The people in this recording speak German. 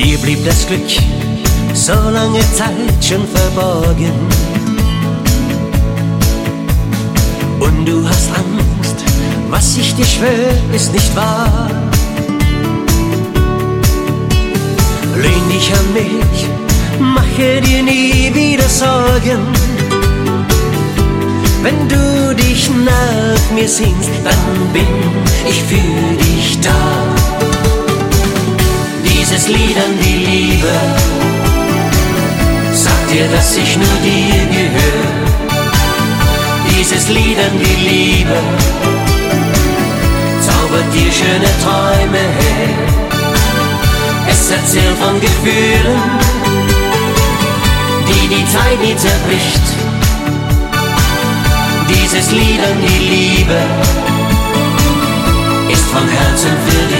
Dir blieb das Glück so lange Zeit schon verborgen. Und du hast Angst, was ich dir schwör, ist nicht wahr. Lehn dich an mich, mache dir nie wieder Sorgen. Wenn du dich nach mir sehnst, dann bin ich für dich da. Dieses Lied an die Liebe sagt dir, dass ich nur dir gehöre. Dieses Lied an die Liebe zaubert dir schöne Träume her. Es erzählt von Gefühlen, die Zeit nie zerbricht. Dieses Lied an die Liebe ist von Herzen für dich.